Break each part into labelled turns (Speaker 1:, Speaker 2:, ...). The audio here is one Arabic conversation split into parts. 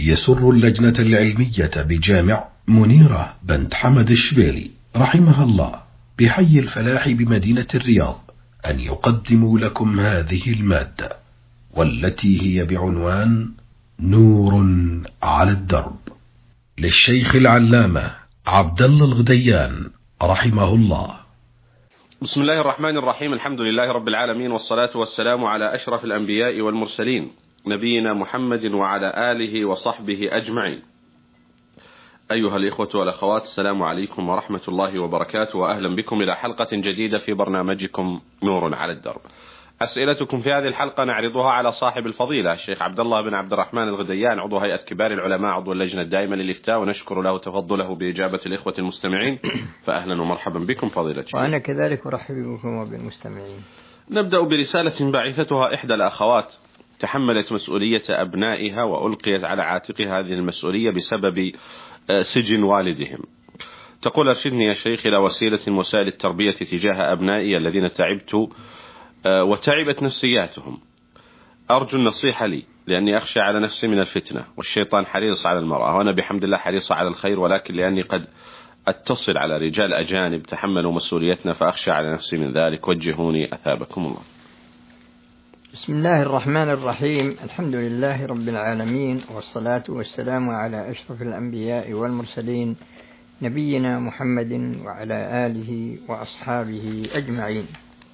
Speaker 1: يسر اللجنة العلمية بجامع منيرة بنت حمد الشبيلي رحمها الله بحي الفلاح بمدينة الرياض أن يقدموا لكم هذه المادة، والتي هي بعنوان نور على الدرب، للشيخ العلامة عبد الله الغديان رحمه الله.
Speaker 2: بسم الله الرحمن الرحيم. الحمد لله رب العالمين، والصلاة والسلام على أشرف الأنبياء والمرسلين، نبينا محمد وعلى آله وصحبه أجمعين. أيها الإخوة والأخوات، السلام عليكم ورحمة الله وبركاته، وأهلا بكم إلى حلقة جديدة في برنامجكم نور على الدرب. أسئلتكم في هذه الحلقة نعرضها على صاحب الفضيلة الشيخ عبد الله بن عبد الرحمن الغديان، عضو هيئة كبار العلماء، عضو اللجنة الدائمة للإفتاء، ونشكر له تفضله بإجابة الإخوة المستمعين، فأهلا ومرحبا بكم فضيلة الشيخ.
Speaker 3: وأنا كذلك أرحب بكم وبالمستمعين.
Speaker 2: نبدأ برسالة بعثتها إحدى الأخوات تحملت مسؤولية أبنائها وألقيت على عاتقها هذه المسؤولية بسبب سجن والدهم. تقول: أرشدني يا شيخ إلى وسيلة من وسائل التربية تجاه أبنائي الذين تعبت وتعبت نفسياتهم. أرجو النصيحة لي، لأني أخشى على نفسي من الفتنة، والشيطان حريص على المرأة، وأنا بحمد الله حريص على الخير، ولكن لأني قد أتصل على رجال أجانب تحملوا مسؤوليتنا فأخشى على نفسي من ذلك، وجهوني أثابكم الله.
Speaker 3: بسم الله الرحمن الرحيم. الحمد لله رب العالمين، والصلاة والسلام على أشرف الأنبياء والمرسلين، نبينا محمد وعلى آله وأصحابه أجمعين.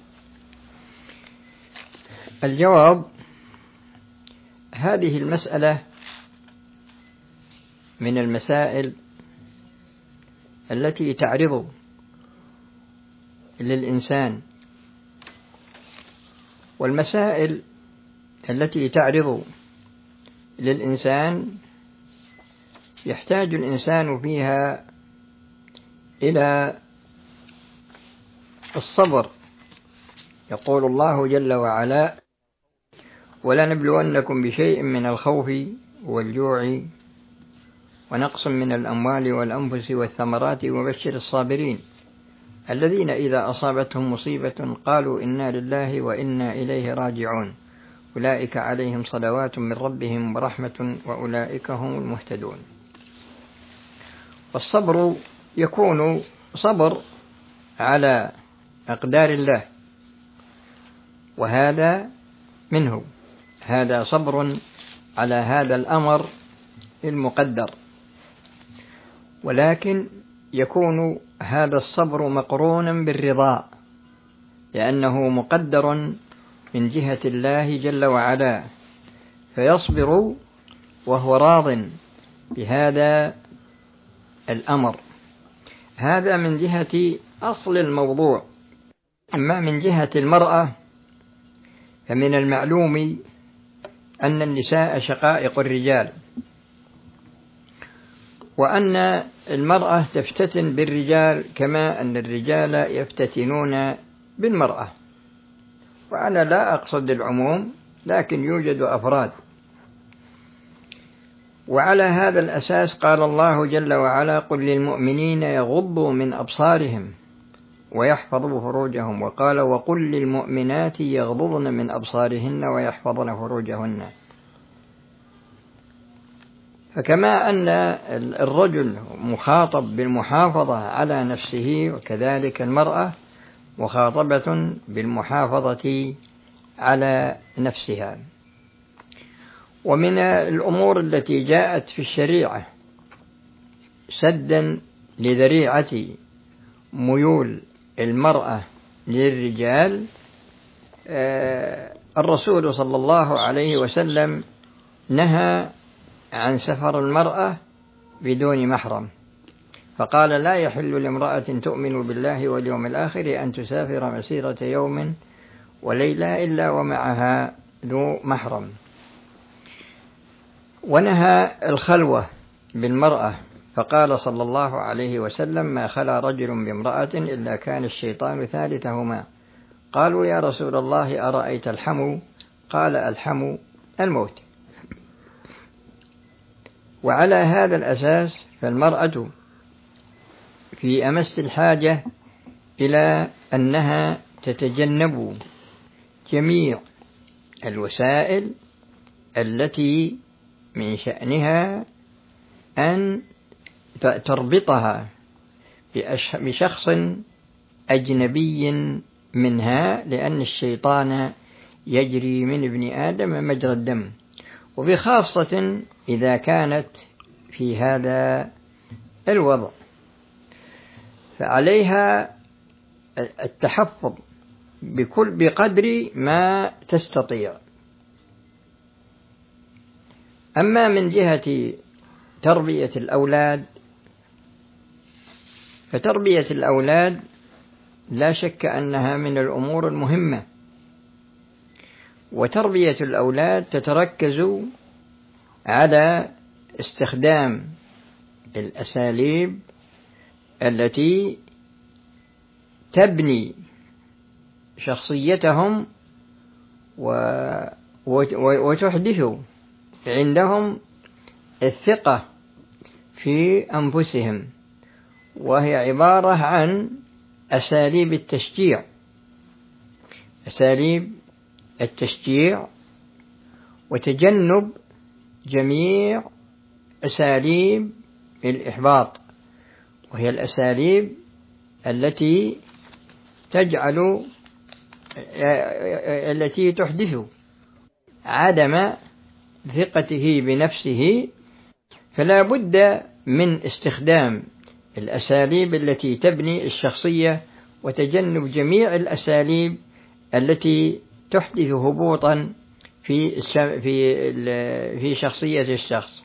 Speaker 3: الجواب: هذه المسألة من المسائل التي تعرض للإنسان، والمسائل التي تعرض للإنسان يحتاج الإنسان فيها إلى الصبر. يقول الله جل وعلا: ولنبلونكم بشيء من الخوف والجوع ونقص من الأموال والأنفس والثمرات وبشر الصابرين الذين إذا أصابتهم مصيبة قالوا إنا لله وإنا إليه راجعون أولئك عليهم صلوات من ربهم ورحمة وأولئك هم المهتدون. والصبر يكون صبر على أقدار الله، وهذا منه، هذا صبر على هذا الأمر المقدر، ولكن يكون هذا الصبر مقرونا بالرضا، لأنه مقدر من جهة الله جل وعلا، فيصبر وهو راض بهذا الأمر. هذا من جهة أصل الموضوع. أما من جهة المرأة فمن المعلوم أن النساء شقائق الرجال، وأن المرأة تفتتن بالرجال كما أن الرجال يفتتنون بالمرأة، وأنا لا أقصد العموم، لكن يوجد أفراد. وعلى هذا الأساس قال الله جل وعلا: قل للمؤمنين يغضوا من أبصارهم ويحفظوا فروجهم، وقال: وقل للمؤمنات يغضضن من أبصارهن ويحفظن فروجهن. فكما أن الرجل مخاطب بالمحافظة على نفسه، وكذلك المرأة مخاطبة بالمحافظة على نفسها. ومن الأمور التي جاءت في الشريعة سدا لذريعة ميول المرأة للرجال، الرسول صلى الله عليه وسلم نهى عن سفر المرأة بدون محرم، فقال: لا يحل لامرأة تؤمن بالله واليوم الآخر أن تسافر مسيرة يوم وليلة إلا ومعها ذو محرم. ونهى الخلوة بالمرأة، فقال صلى الله عليه وسلم: ما خلا رجل بامرأة إلا كان الشيطان ثالثهما. قالوا: يا رسول الله أرأيت الحمو؟ قال: الحمو الموت. وعلى هذا الأساس فالمرأة في أمس الحاجة إلى أنها تتجنب جميع الوسائل التي من شأنها أن تربطها بشخص أجنبي منها، لأن الشيطان يجري من ابن آدم مجرى الدم، وبخاصة إذا كانت في هذا الوضع، فعليها التحفظ بقدر ما تستطيع. أما من جهة تربية الأولاد، فتربية الأولاد لا شك أنها من الأمور المهمة، وتربية الأولاد تتركز على استخدام الأساليب التي تبني شخصيتهم وتحدث عندهم الثقة في أنفسهم، وهي عبارة عن أساليب التشجيع وتجنب جميع أساليب الإحباط، وهي الأساليب التي تحدث عدم ثقته بنفسه. فلا بد من استخدام الأساليب التي تبني الشخصية، وتجنب جميع الأساليب التي تحدث هبوطا في شخصية الشخص.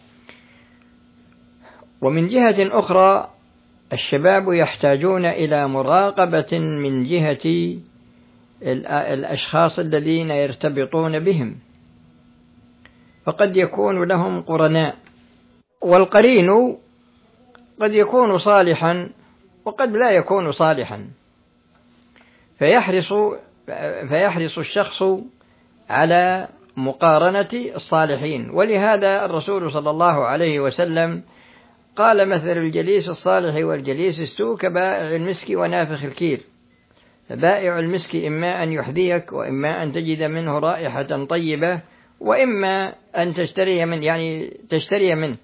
Speaker 3: ومن جهة أخرى، الشباب يحتاجون إلى مراقبة من جهة الأشخاص الذين يرتبطون بهم، فقد يكون لهم قرناء، والقرين قد يكون صالحا وقد لا يكون صالحا، فيحرص الشخص على مقارنة الصالحين. ولهذا الرسول صلى الله عليه وسلم قال: مثل الجليس الصالح والجليس السوء كبائع المسك ونافخ الكير، فبائع المسك إما أن يحذيك، وإما أن تجد منه رائحة طيبة، وإما أن تشتري منه.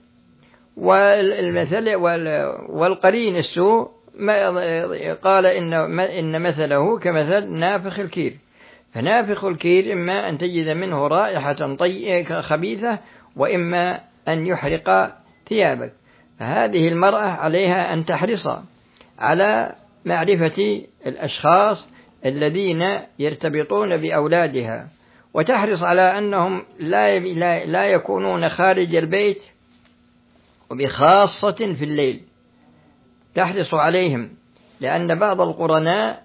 Speaker 3: والقرين السوء قال إن مثله كمثل نافخ الكير، فنافخ الكير إما أن تجد منه رائحة خبيثة، وإما أن يحرق ثيابك. فهذه المرأة عليها أن تحرص على معرفة الأشخاص الذين يرتبطون بأولادها، وتحرص على أنهم لا يكونون خارج البيت، وبخاصة في الليل تحرص عليهم، لأن بعض القرناء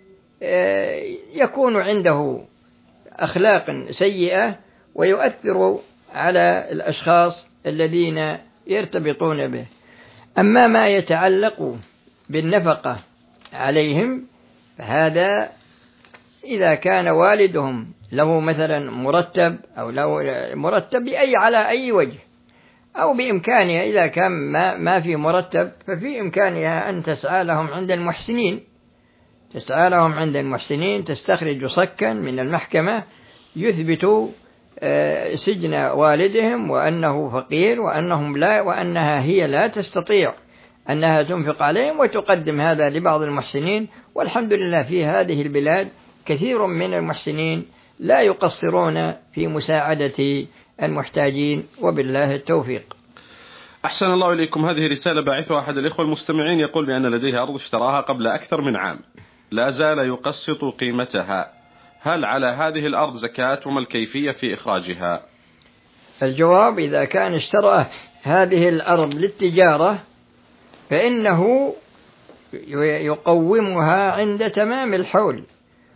Speaker 3: يكون عنده أخلاق سيئة ويؤثر على الأشخاص الذين يرتبطون به. أما ما يتعلق بالنفقة عليهم، فهذا إذا كان والدهم له مثلا مرتب، أو له مرتب على أي وجه، أو بإمكانها إذا كان ما في مرتب، ففي إمكانها أن تسعى لهم عند المحسنين، تستخرج صكا من المحكمة يثبت سجن والدهم، وأنه فقير، وأنها هي لا تستطيع أنها تنفق عليهم، وتقدم هذا لبعض المحسنين. والحمد لله في هذه البلاد كثير من المحسنين لا يقصرون في مساعدة المحتاجين، وبالله التوفيق.
Speaker 2: أحسن الله إليكم. هذه رسالة باعثها أحد الإخوة المستمعين، يقول بأن لديه أرض اشتراها قبل أكثر من عام، لا زال يقسط قيمتها، هل على هذه الأرض زكاة، وما الكيفية في إخراجها؟
Speaker 3: الجواب: إذا كان اشترى هذه الأرض للتجارة فإنه يقومها عند تمام الحول،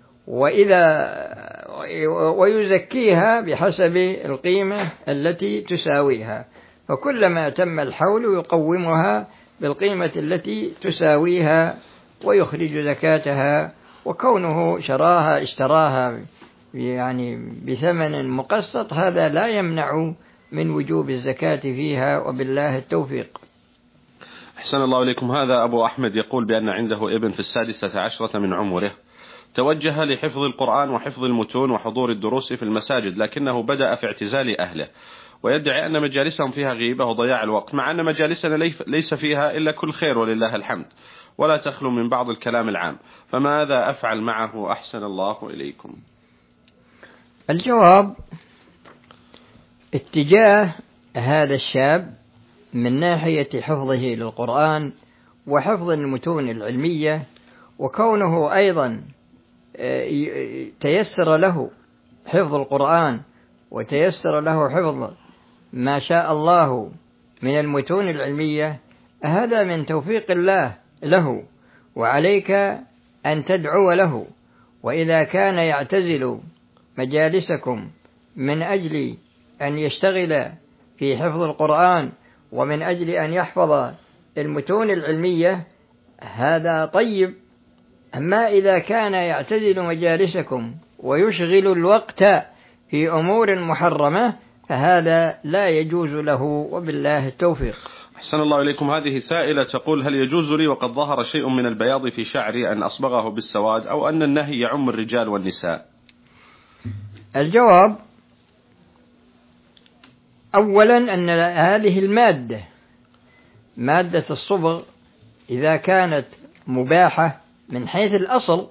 Speaker 3: ويزكيها بحسب القيمة التي تساويها، فكلما تم الحول يقومها بالقيمة التي تساويها ويخرج زكاتها. وكونه اشتراها بثمن مقسط، هذا لا يمنع من وجوب الزكاة فيها، وبالله التوفيق.
Speaker 2: أحسن الله إليكم. هذا أبو أحمد يقول بأن عنده ابن في 16 من عمره، توجه لحفظ القرآن وحفظ المتون وحضور الدروس في المساجد، لكنه بدأ في اعتزال أهله، ويدعي أن مجالسهم فيها غيبة وضياع الوقت، مع أن مجالسنا ليس فيها إلا كل خير ولله الحمد، ولا تخلو من بعض الكلام العام، فماذا أفعل معه أحسن الله إليكم؟
Speaker 3: الجواب: اتجاه هذا الشاب من ناحية حفظه للقرآن وحفظ المتون العلمية، وكونه أيضا تيسر له حفظ القرآن وتيسر له حفظ ما شاء الله من المتون العلمية، هذا من توفيق الله له، وعليك أن تدعو له. وإذا كان يعتزل مجالسكم من أجل أن يشتغل في حفظ القرآن ومن أجل أن يحفظ المتون العلمية، هذا طيب. أما إذا كان يعتزل مجالسكم ويشغل الوقت في أمور محرمة فهذا لا يجوز له، وبالله التوفيق.
Speaker 2: أحسن الله إليكم. هذه سائلة تقول: هل يجوز لي وقد ظهر شيء من البياض في شعري أن أصبغه بالسواد، أو أن النهي يعم الرجال والنساء؟
Speaker 3: الجواب: أولا أن هذه المادة، مادة الصبغ، إذا كانت مباحة من حيث الأصل،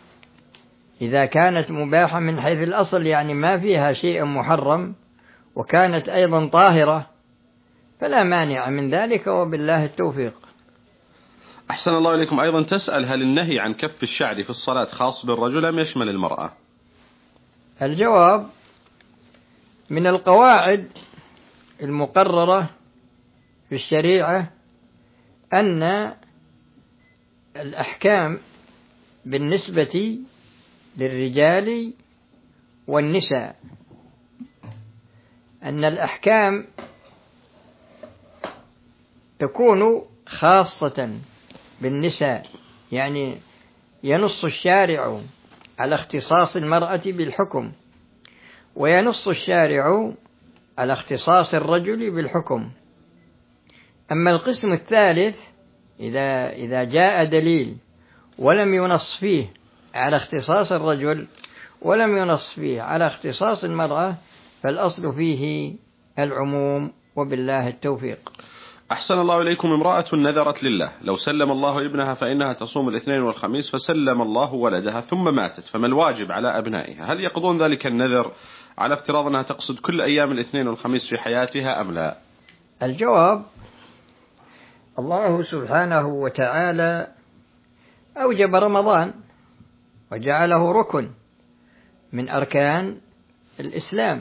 Speaker 3: يعني ما فيها شيء محرم، وكانت أيضا طاهرة، فلا مانع من ذلك، وبالله التوفيق.
Speaker 2: أحسن الله إليكم. أيضا تسأل: هل النهي عن كف الشعر في الصلاة خاص بالرجل أم يشمل المرأة؟
Speaker 3: الجواب: من القواعد المقررة في الشريعة أن الأحكام بالنسبة للرجال والنساء، أن الأحكام تكون خاصة بالنساء، يعني ينص الشارع على اختصاص المرأة بالحكم، وينص الشارع على اختصاص الرجل بالحكم. أما القسم الثالث، إذا جاء دليل ولم ينص فيه على اختصاص الرجل ولم ينص فيه على اختصاص المرأة، فالأصل فيه العموم، وبالله التوفيق.
Speaker 2: أحسن الله إليكم. امرأة نذرت لله لو سلم الله ابنها فإنها تصوم الاثنين والخميس، فسلم الله ولدها ثم ماتت، فما الواجب على أبنائها؟ هل يقضون ذلك النذر على افتراض أنها تقصد كل أيام الاثنين والخميس في حياتها أم لا؟
Speaker 3: الجواب: الله سبحانه وتعالى أوجب رمضان وجعله ركن من أركان الإسلام،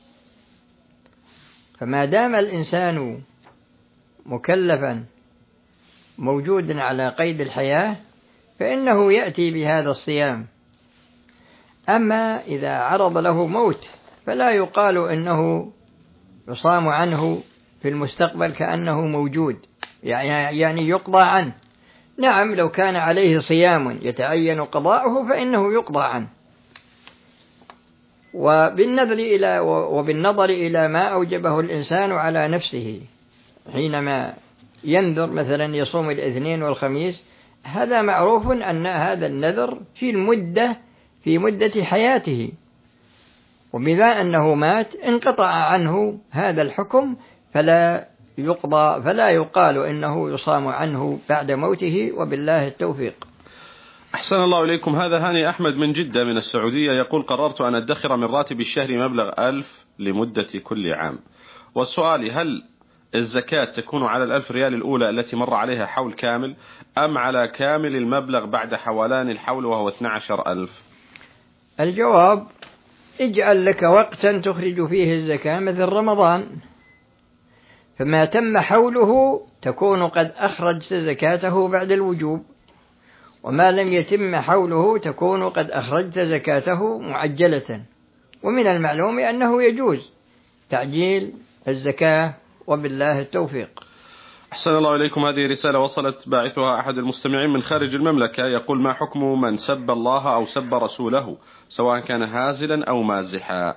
Speaker 3: فما دام الإنسان مكلفا موجودا على قيد الحياة فإنه يأتي بهذا الصيام. أما إذا عرض له موت فلا يقال إنه يصام عنه في المستقبل كأنه موجود، يعني يقضى عنه. نعم، لو كان عليه صيام يتعين قضاؤه فإنه يقضى عنه. وبالنظر إلى ما أوجبه الإنسان على نفسه حينما ينذر مثلا يصوم الاثنين والخميس، هذا معروف أن هذا النذر في مدة حياته، وبذا أنه مات انقطع عنه هذا الحكم، فلا يقال إنه يصام عنه بعد موته، وبالله التوفيق.
Speaker 2: أحسن الله إليكم. هذا هاني أحمد من جدة من السعودية يقول: قررت أن أدخر من راتبي الشهري مبلغ 1000 لمدة كل عام، والسؤال: هل الزكاة تكون على 1000 ريال الأولى التي مر عليها حول كامل، أم على كامل المبلغ بعد حولان الحول وهو 12,000؟
Speaker 3: الجواب: اجعل لك وقتا تخرج فيه الزكاة مثل رمضان، فما تم حوله تكون قد أخرجت زكاته بعد الوجوب، وما لم يتم حوله تكون قد أخرجت زكاته معجلة. ومن المعلوم أنه يجوز تعجيل الزكاة، وبالله التوفيق.
Speaker 2: أحسن الله إليكم. هذه رسالة وصلت باعثها أحد المستمعين من خارج المملكة، يقول: ما حكم من سب الله أو سب رسوله سواء كان هازلا أو مازحا؟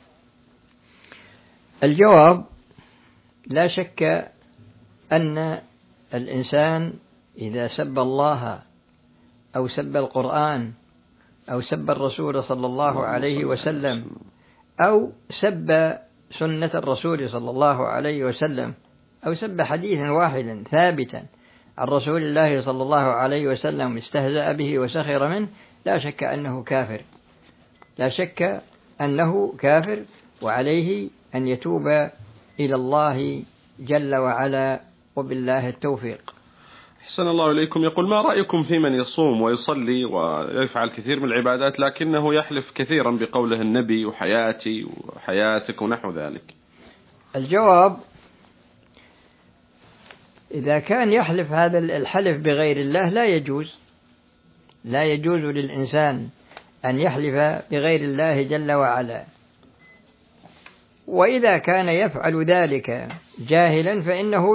Speaker 3: الجواب: لا شك أن الإنسان إذا سب الله أو سب القرآن أو سب الرسول صلى الله عليه وسلم أو سب سنة الرسول صلى الله عليه وسلم أو سب حديثا واحدا ثابتا عن رسول الله صلى الله عليه وسلم استهزأ به وسخر منه، لا شك أنه كافر، لا شك أنه كافر، وعليه أن يتوب إلى الله جل وعلا، وبالله التوفيق.
Speaker 2: أحسن الله إليكم. يقول: ما رأيكم في من يصوم ويصلي ويفعل كثير من العبادات لكنه يحلف كثيرا بقوله النبي وحياتي وحياتك ونحو ذلك؟
Speaker 3: الجواب: إذا كان يحلف هذا الحلف بغير الله لا يجوز للإنسان أن يحلف بغير الله جل وعلا. وإذا كان يفعل ذلك جاهلا فإنه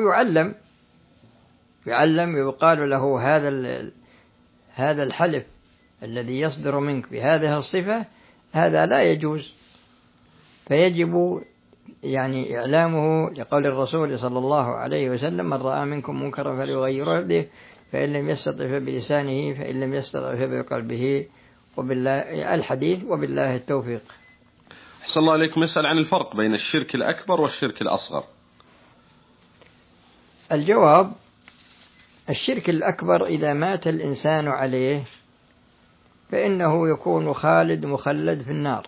Speaker 3: يعلم ويقال له هذا الحلف الذي يصدر منك بهذه الصفة هذا لا يجوز، فيجب يعني إعلامه لقول الرسول صلى الله عليه وسلم: من رأى منكم منكرا فليغيره بيده، فإن لم يستطع فبلسانه، فإن لم يستطع فبقلبه، وبالله الحديث، وبالله التوفيق.
Speaker 2: أحسن الله عليكم. يسأل عن الفرق بين الشرك الأكبر والشرك الأصغر.
Speaker 3: الجواب: الشرك الأكبر إذا مات الإنسان عليه فإنه يكون مخلد في النار،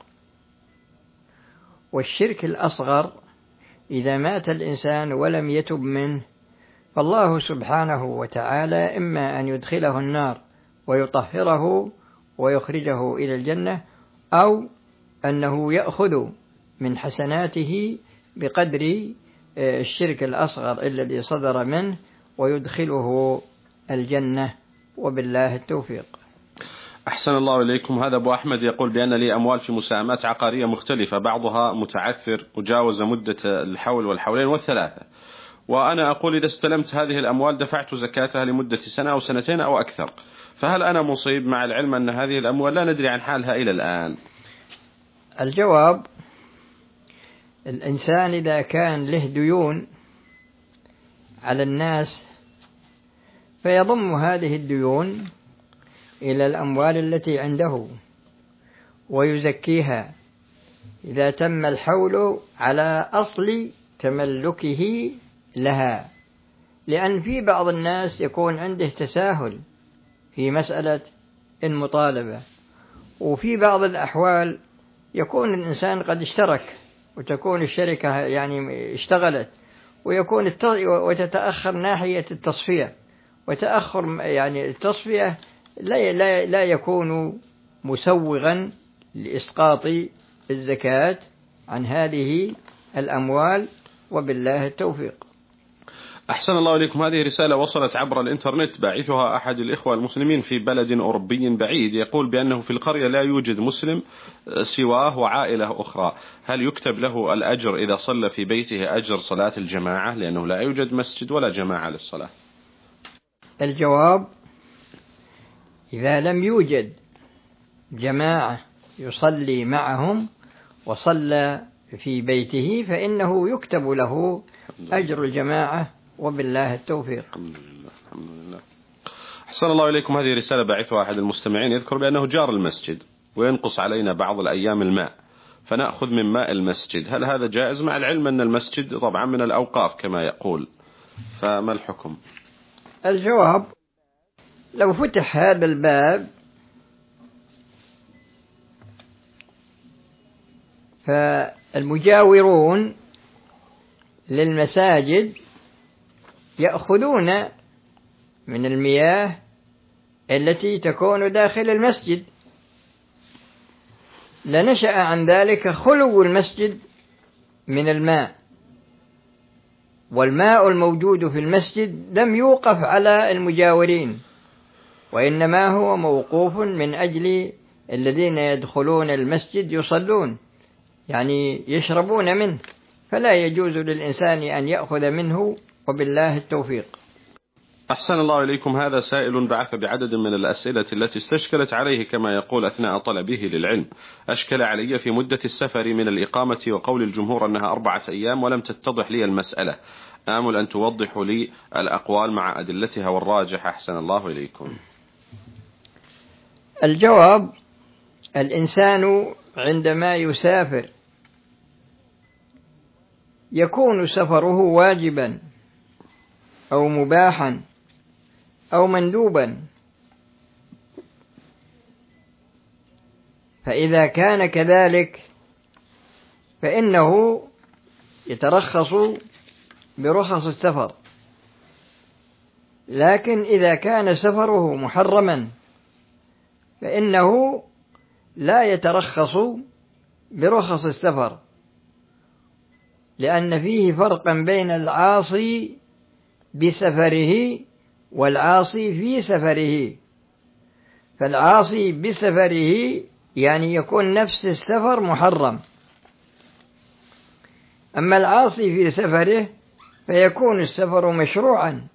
Speaker 3: والشرك الأصغر إذا مات الإنسان ولم يتب منه فالله سبحانه وتعالى إما أن يدخله النار ويطهره ويخرجه إلى الجنة، أو أنه يأخذ من حسناته بقدر الشرك الأصغر الذي صدر منه ويدخله الجنة، وبالله التوفيق.
Speaker 2: أحسن الله إليكم. هذا أبو أحمد يقول بأن لي أموال في مساهمات عقارية مختلفة، بعضها متعثر وجاوز مدة الحول والحولين والثلاثة، وأنا أقول إذا استلمت هذه الأموال دفعت زكاتها لمدة سنة أو سنتين أو أكثر، فهل أنا مصيب مع العلم أن هذه الأموال لا ندري عن حالها إلى الآن؟
Speaker 3: الجواب: الإنسان إذا كان له ديون على الناس فيضم هذه الديون إلى الأموال التي عنده ويزكيها إذا تم الحول على أصل تملكه لها، لأن في بعض الناس يكون عنده تساهل في مسألة المطالبة، وفي بعض الأحوال يكون الإنسان قد اشترك وتكون الشركة يعني اشتغلت وتتأخر ناحية التصفية، وتأخر يعني التصفية لا يكون مسوغا لإسقاط الزكاة عن هذه الأموال، وبالله التوفيق.
Speaker 2: أحسن الله إليكم. هذه رسالة وصلت عبر الإنترنت، باعثها أحد الإخوة المسلمين في بلد أوروبي بعيد، يقول بأنه في القرية لا يوجد مسلم سواه وعائلة أخرى، هل يكتب له الأجر إذا صلى في بيته أجر صلاة الجماعة، لأنه لا يوجد مسجد ولا جماعة للصلاة؟
Speaker 3: الجواب: إذا لم يوجد جماعة يصلي معهم وصلى في بيته فإنه يكتب له أجر الجماعة، وبالله التوفيق.
Speaker 2: الحمد لله. أحسن الله إليكم. هذه رسالة باعثها أحد المستمعين، يذكر بأنه جار المسجد وينقص علينا بعض الأيام الماء، فنأخذ من ماء المسجد، هل هذا جائز مع العلم أن المسجد طبعا من الأوقاف كما يقول، فما الحكم؟
Speaker 3: الجواب: لو فتح هذا الباب فالمجاورون للمساجد يأخذون من المياه التي تكون داخل المسجد، لنشأ عن ذلك خلو المسجد من الماء، والماء الموجود في المسجد لم يوقف على المجاورين، وإنما هو موقوف من أجل الذين يدخلون المسجد يصلون، يعني يشربون منه، فلا يجوز للإنسان أن يأخذ منه، وبالله التوفيق.
Speaker 2: أحسن الله إليكم. هذا سائل بعث بعدد من الأسئلة التي استشكلت عليه كما يقول أثناء طلبه للعلم. أشكل علي في مدة السفر من الإقامة وقول الجمهور أنها 4 أيام ولم تتضح لي المسألة، آمل أن توضحوا لي الأقوال مع أدلتها والراجح. أحسن الله إليكم.
Speaker 3: الجواب: الإنسان عندما يسافر يكون سفره واجبا أو مباحا أو مندوبا، فإذا كان كذلك فإنه يترخص برخص السفر. لكن إذا كان سفره محرما فإنه لا يترخص برخص السفر، لأن فيه فرقا بين العاصي بسفره والعاصي في سفره. فالعاصي بسفره يعني يكون نفس السفر محرم، أما العاصي في سفره فيكون السفر مشروعا،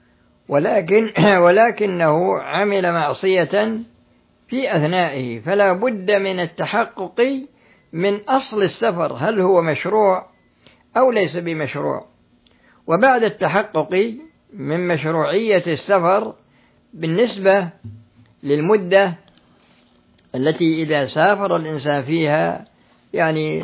Speaker 3: ولكنه عمل معصية في أثنائه، فلا بد من التحقق من أصل السفر، هل هو مشروع أو ليس بمشروع. وبعد التحقق من مشروعية السفر بالنسبة للمدة التي إذا سافر الإنسان فيها، يعني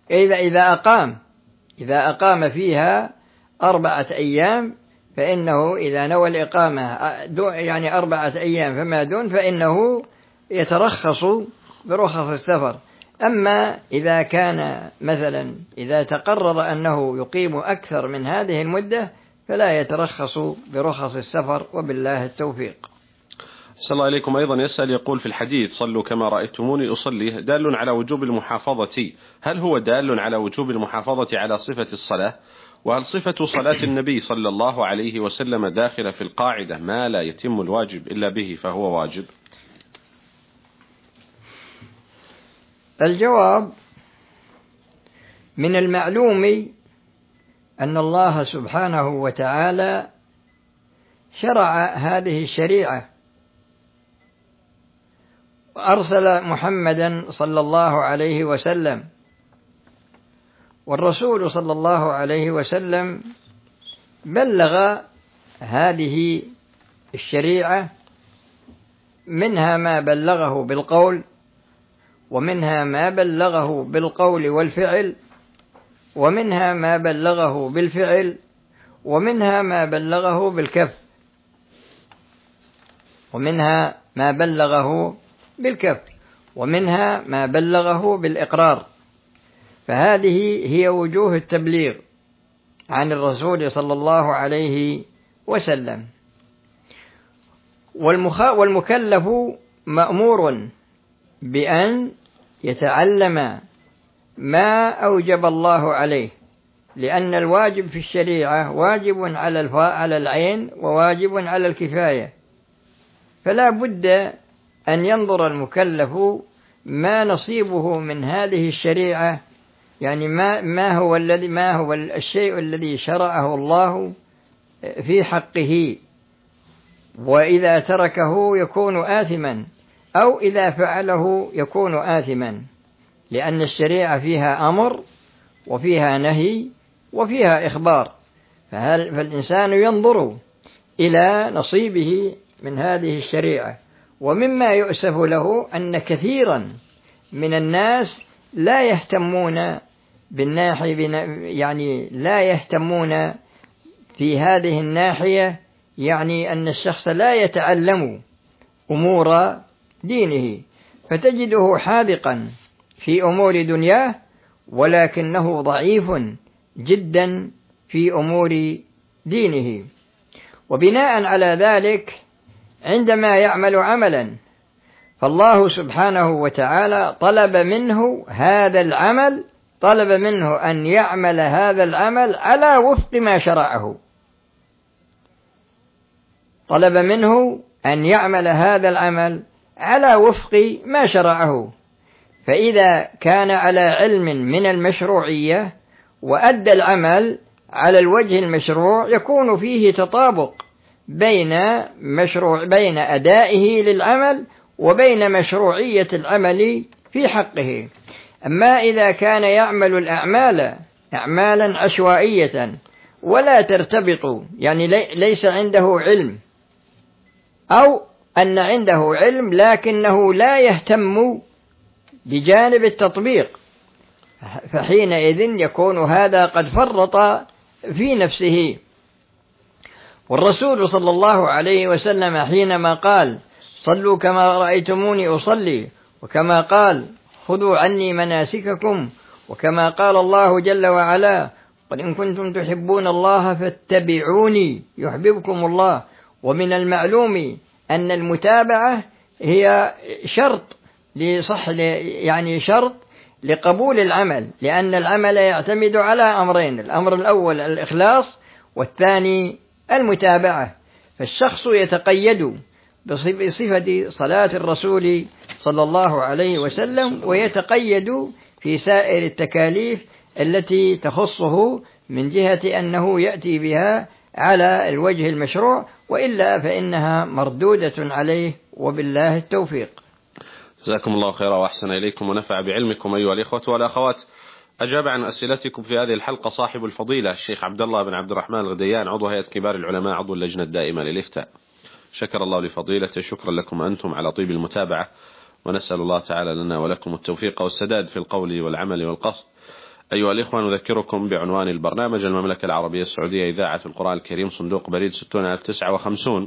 Speaker 3: إذا أقام فيها 4 أيام، فإنه إذا نوى الإقامة يعني 4 أيام فما دون فإنه يترخص برخص السفر. أما إذا كان مثلا إذا تقرر أنه يقيم أكثر من هذه المدة فلا يترخص برخص السفر، وبالله التوفيق.
Speaker 2: صلى الله عليكم. أيضا يسأل يقول: في الحديث صلوا كما رأيتموني أصلي دال على وجوب المحافظة، هل هو دال على وجوب المحافظة على صفة الصلاة؟ وهل صفة صلاة النبي صلى الله عليه وسلم داخلة في القاعدة ما لا يتم الواجب إلا به فهو واجب؟
Speaker 3: الجواب: من المعلوم أن الله سبحانه وتعالى شرع هذه الشريعة وأرسل محمدا صلى الله عليه وسلم، والرسول صلى الله عليه وسلم بلغ هذه الشريعة، منها ما بلغه بالقول، ومنها ما بلغه بالقول والفعل، ومنها ما بلغه بالفعل، ومنها ما بلغه بالكف، ومنها ما بلغه بالكف، ومنها ما بلغه بالإقرار. فهذه هي وجوه التبليغ عن الرسول صلى الله عليه وسلم. والمكلف مأمور بأن يتعلم ما أوجب الله عليه، لأن الواجب في الشريعة واجب على العين وواجب على الكفاية، فلا بد أن ينظر المكلف ما نصيبه من هذه الشريعة، يعني ما هو الشيء الذي شرعه الله في حقه، وإذا تركه يكون آثما، أو إذا فعله يكون آثما، لأن الشريعة فيها أمر وفيها نهي وفيها إخبار، فالإنسان ينظر إلى نصيبه من هذه الشريعة. ومما يؤسف له أن كثيرا من الناس لا يهتمون يعني لا يهتمون في هذه الناحية، يعني أن الشخص لا يتعلم أمور دينه، فتجده حاذقا في أمور دنياه ولكنه ضعيف جدا في أمور دينه. وبناء على ذلك عندما يعمل عملا فالله سبحانه وتعالى طلب منه أن يعمل هذا العمل على وفق ما شرعه، طلب منه أن يعمل هذا العمل على وفق ما شرعه. فإذا كان على علم من المشروعية وأدى العمل على الوجه المشروع يكون فيه تطابق بين أدائه للعمل وبين مشروعية العمل في حقه. أما إذا كان يعمل الأعمال أعمالا عشوائية ولا ترتبط، يعني ليس عنده علم، أو أن عنده علم لكنه لا يهتم بجانب التطبيق، فحينئذ يكون هذا قد فرط في نفسه. والرسول صلى الله عليه وسلم حينما قال صلوا كما رأيتموني أصلي، وكما قال خذوا عني مناسككم، وكما قال الله جل وعلا قل إن كنتم تحبون الله فاتبعوني يحببكم الله. ومن المعلوم أن المتابعة هي شرط شرط لقبول العمل، لأن العمل يعتمد على أمرين: الأمر الأول الإخلاص، والثاني المتابعة. فالشخص يتقيد بصفة صلاة الرسول صلى الله عليه وسلم، ويتقيد في سائر التكاليف التي تخصه من جهة أنه يأتي بها على الوجه المشروع، وإلا فإنها مردودة عليه، وبالله التوفيق.
Speaker 2: جزاكم الله خيرا وأحسن إليكم ونفع بعلمكم أيها الإخوة والأخوات. أجاب عن أسئلتكم في هذه الحلقة صاحب الفضيلة الشيخ عبد الله بن عبد الرحمن الغديان، عضو هيئة كبار العلماء، عضو اللجنة الدائمة للإفتاء. شكر الله لفضيلته، شكرا لكم أنتم على طيب المتابعة، ونسأل الله تعالى لنا ولكم التوفيق والسداد في القول والعمل والقصد. أيها الإخوة، نذكركم بعنوان البرنامج: المملكة العربية السعودية، إذاعة القرآن الكريم، صندوق بريد 60059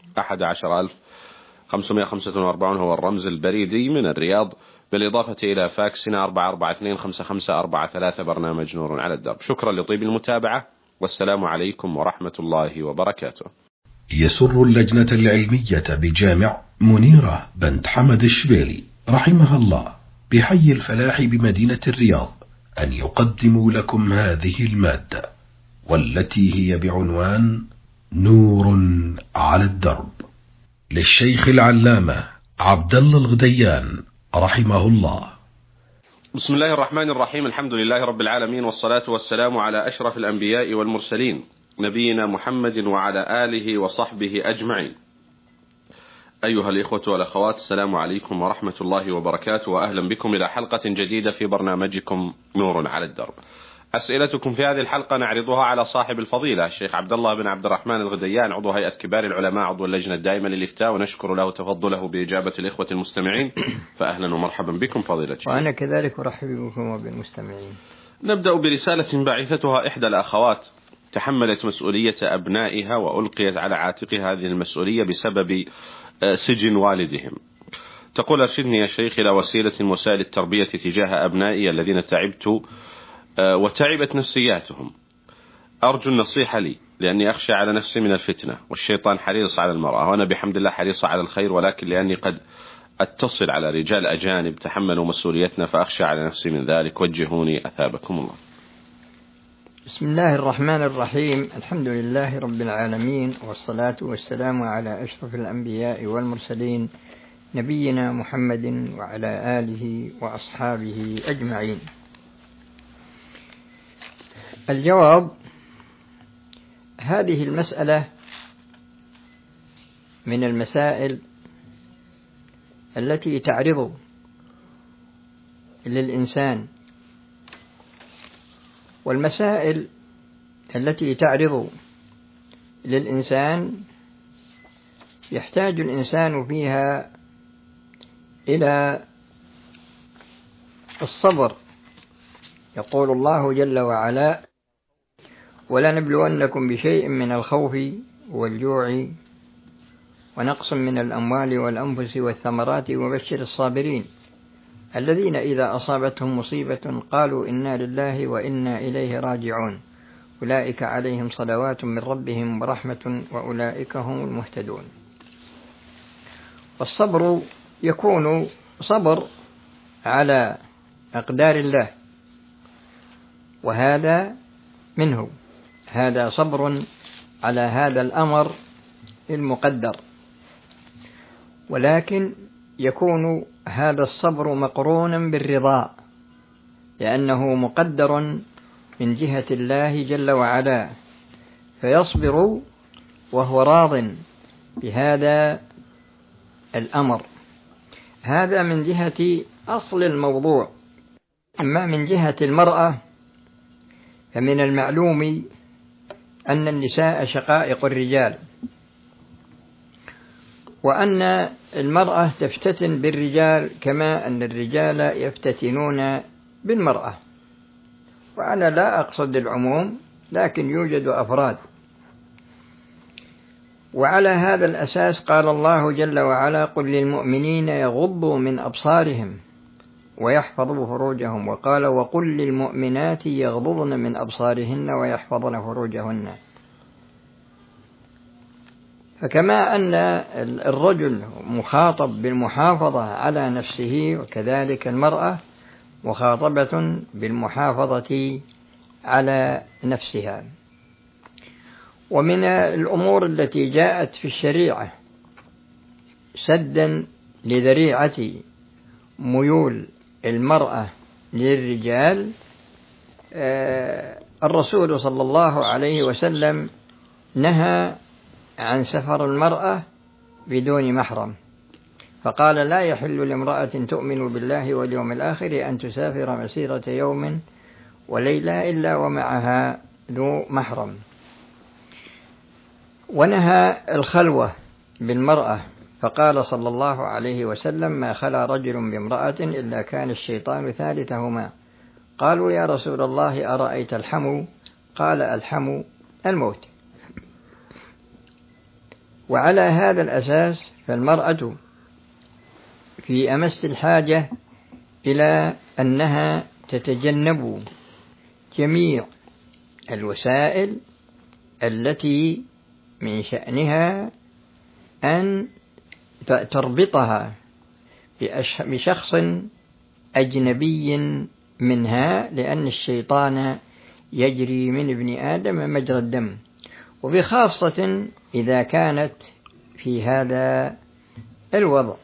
Speaker 2: 11545 هو الرمز البريدي من الرياض، بالإضافة إلى فاكسنا 4425543 برنامج نور على الدرب. شكرا لطيب المتابعة، والسلام عليكم ورحمة الله وبركاته.
Speaker 1: يسر اللجنة العلمية بجامع منيرة بنت حمد الشبيلي رحمها الله بحي الفلاح بمدينة الرياض أن يقدموا لكم هذه المادة، والتي هي بعنوان نور على الدرب، للشيخ العلامة عبد الله الغديان رحمه الله.
Speaker 2: بسم الله الرحمن الرحيم. الحمد لله رب العالمين، والصلاة والسلام على أشرف الأنبياء والمرسلين، نبينا محمد وعلى آله وصحبه أجمعين. أيها الإخوة والأخوات، السلام عليكم ورحمة الله وبركاته، وأهلا بكم إلى حلقة جديدة في برنامجكم نور على الدرب. أسئلتكم في هذه الحلقة نعرضها على صاحب الفضيلة الشيخ عبد الله بن عبد الرحمن الغديان، عضو هيئة كبار العلماء، عضو اللجنة الدائمة للإفتاء، ونشكر له تفضله بإجابة الإخوة المستمعين، فأهلا ومرحبا بكم فضيلة الشيخ.
Speaker 3: وأنا كذلك أرحب بكم وبالمستمعين.
Speaker 2: نبدأ برسالة بعثتها إحدى الأخوات تحملت مسؤولية أبنائها وألقيت على عاتقها هذه المسؤولية بسبب سجن والدهم. تقول: أرشدني يا شيخ إلى وسيلة من وسائل التربية تجاه أبنائي الذين تعبت وتعبت نفسياتهم. أرجو النصيحة لي، لأني أخشى على نفسي من الفتنة، والشيطان حريص على المرأة، وأنا بحمد الله حريص على الخير، ولكن لأني قد أتصل على رجال أجانب تحملوا مسؤوليتنا فأخشى على نفسي من ذلك، وجهوني أثابكم الله.
Speaker 3: بسم الله الرحمن الرحيم. الحمد لله رب العالمين، والصلاة والسلام على أشرف الأنبياء والمرسلين، نبينا محمد وعلى آله وأصحابه أجمعين. الجواب: هذه المسألة من المسائل التي تعرض للإنسان، والمسائل التي تعرض للإنسان يحتاج الإنسان فيها إلى الصبر. يقول الله جل وعلا: ولنبلونكم بشيء من الخوف والجوع ونقص من الأموال والأنفس والثمرات وبشر الصابرين الذين إذا أصابتهم مصيبة قالوا إنا لله وإنا إليه راجعون أولئك عليهم صلوات من ربهم ورحمة وأولئك هم المهتدون. والصبر يكون صبر على أقدار الله، وهذا منه، هذا صبر على هذا الأمر المقدر، ولكن يكون هذا الصبر مقرونا بالرضا، لأنه مقدر من جهة الله جل وعلا، فيصبر وهو راض بهذا الأمر. هذا من جهة أصل الموضوع. أما من جهة المرأة فمن المعلوم أن النساء شقائق الرجال، وأن المرأة تفتتن بالرجال كما أن الرجال يفتتنون بالمرأة. وأنا لا أقصد العموم، لكن يوجد أفراد. وعلى هذا الأساس قال الله جل وعلا: قل للمؤمنين يغضوا من أبصارهم ويحفظوا فروجهم، وقال: وقل للمؤمنات يغضضن من أبصارهن ويحفظن فروجهن. فكما أن الرجل مخاطب بالمحافظة على نفسه، وكذلك المرأة مخاطبة بالمحافظة على نفسها. ومن الأمور التي جاءت في الشريعة سدا لذريعة ميول المرأة للرجال، الرسول صلى الله عليه وسلم نهى عن سفر المرأة بدون محرم، فقال: لا يحل لامرأة تؤمن بالله واليوم الآخر أن تسافر مسيرة يوم وليلة إلا ومعها ذو محرم. ونهى الخلوة بالمرأة، فقال صلى الله عليه وسلم: ما خلا رجل بامرأة إلا كان الشيطان ثالثهما. قالوا: يا رسول الله أرأيت الحمو؟ قال: الحمو الموت. وعلى هذا الأساس فالمرأة في أمس الحاجة إلى أنها تتجنب جميع الوسائل التي من شأنها أن تربطها بشخص أجنبي منها، لأن الشيطان يجري من ابن آدم مجرى الدم، وبخاصة إذا كانت في هذا الوضع،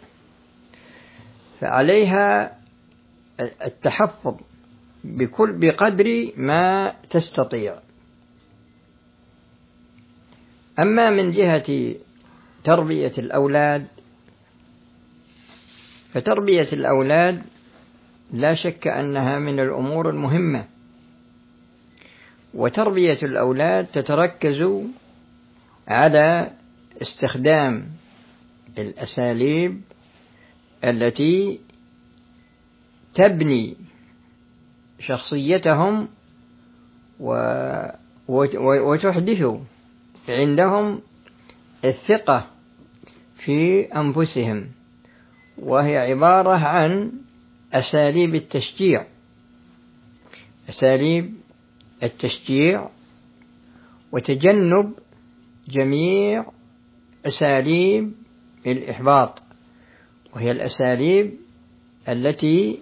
Speaker 3: فعليها التحفظ بقدر ما تستطيع. أما من جهة تربية الأولاد، فتربية الأولاد لا شك أنها من الأمور المهمة، وتربية الأولاد تتركز على استخدام الأساليب التي تبني شخصيتهم وتحدث عندهم الثقة في أنفسهم، وهي عبارة عن أساليب التشجيع وتجنب جميع أساليب الإحباط، وهي الأساليب التي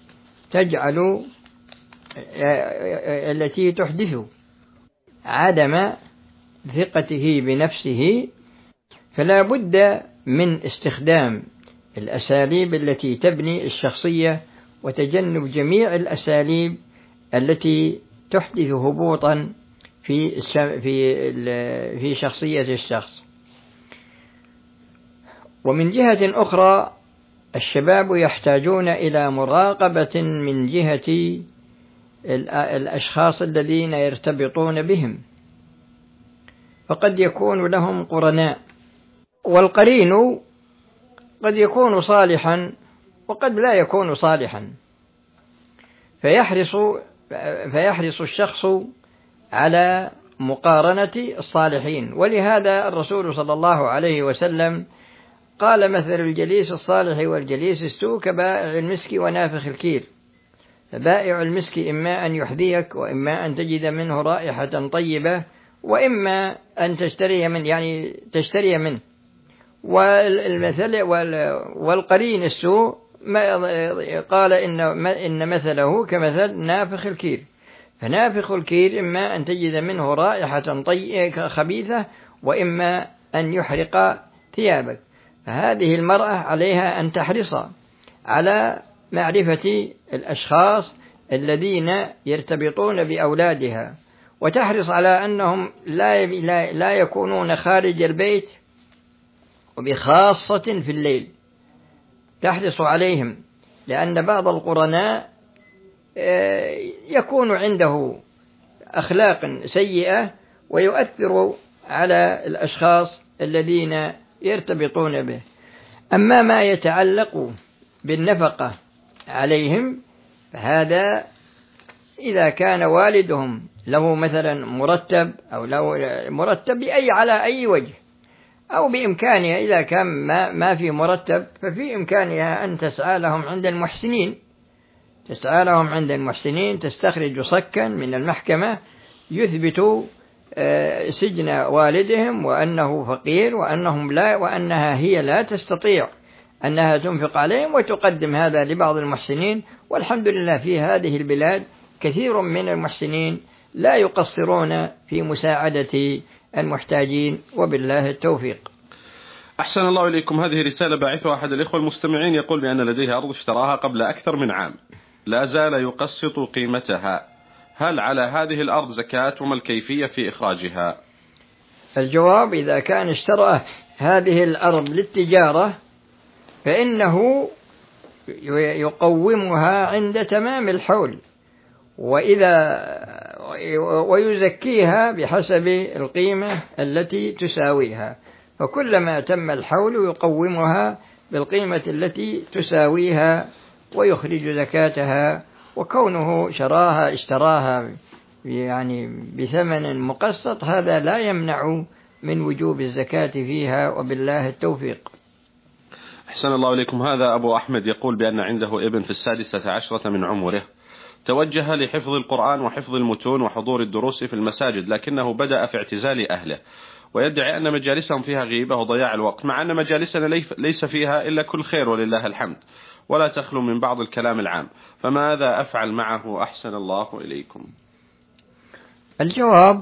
Speaker 3: تحدث عدم ثقته بنفسه. فلا بد من استخدام الأساليب التي تبني الشخصية، وتجنب جميع الأساليب التي تحدث هبوطا في شخصية الشخص. ومن جهة أخرى الشباب يحتاجون إلى مراقبة من جهة الأشخاص الذين يرتبطون بهم، فقد يكون لهم قرناء، والقرين قد يكون صالحا وقد لا يكون صالحا، فيحرص الشخص على مقارنة الصالحين. ولهذا الرسول صلى الله عليه وسلم قال: مثل الجليس الصالح والجليس السوء كبائع المسك ونافخ الكير. فبائع المسك إما أن يحذيك، وإما أن تجد منه رائحة طيبة، وإما أن تشتري منه. والقرين السوء قال إن مثله كمثل نافخ الكير. فنافخ الكير إما أن تجد منه رائحة خبيثة، وإما أن يحرق ثيابك. فهذه المرأة عليها أن تحرص على معرفة الأشخاص الذين يرتبطون بأولادها، وتحرص على أنهم لا يكونون خارج البيت، وبخاصة في الليل تحرص عليهم، لأن بعض القرناء يكون عنده أخلاق سيئة ويؤثر على الأشخاص الذين يرتبطون به. أما ما يتعلق بالنفقة عليهم فهذا إذا كان والدهم له مثلا مرتب أو له مرتب على أي وجه، أو بإمكانها إذا كان ما في مرتب ففي إمكانها أن تسعى لهم عند المحسنين، تستخرج صكا من المحكمة يثبت سجن والدهم وأنه فقير وأنها هي لا تستطيع أنها تنفق عليهم، وتقدم هذا لبعض المحسنين. والحمد لله في هذه البلاد كثير من المحسنين لا يقصرون في مساعدة المحتاجين، وبالله التوفيق.
Speaker 2: أحسن الله إليكم. هذه رسالة باعثها أحد الإخوة المستمعين يقول بأن لديه أرض اشتراها قبل أكثر من عام، لا زال يقسط قيمتها، هل على هذه الأرض زكاة وما الكيفية في إخراجها؟
Speaker 3: الجواب: إذا كان اشترى هذه الأرض للتجارة فإنه يقومها عند تمام الحول، ويزكيها بحسب القيمة التي تساويها، فكلما تم الحول يقومها بالقيمة التي تساويها ويخرج زكاتها. وكونه اشتراها يعني بثمن مقسط هذا لا يمنع من وجوب الزكاة فيها، وبالله التوفيق.
Speaker 2: أحسن الله إليكم. هذا أبو أحمد يقول بأن عنده ابن في 16 من عمره، توجه لحفظ القرآن وحفظ المتون وحضور الدروس في المساجد، لكنه بدأ في اعتزال أهله، ويدعي أن مجالسهم فيها غيبة وضياع الوقت، مع أن مجالسنا ليس فيها إلا كل خير ولله الحمد، ولا تخلو من بعض الكلام العام، فماذا أفعل معه أحسن الله إليكم؟
Speaker 3: الجواب: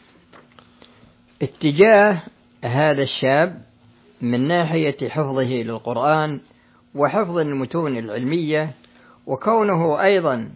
Speaker 3: اتجاه هذا الشاب من ناحية حفظه للقرآن وحفظ المتون العلمية، وكونه أيضا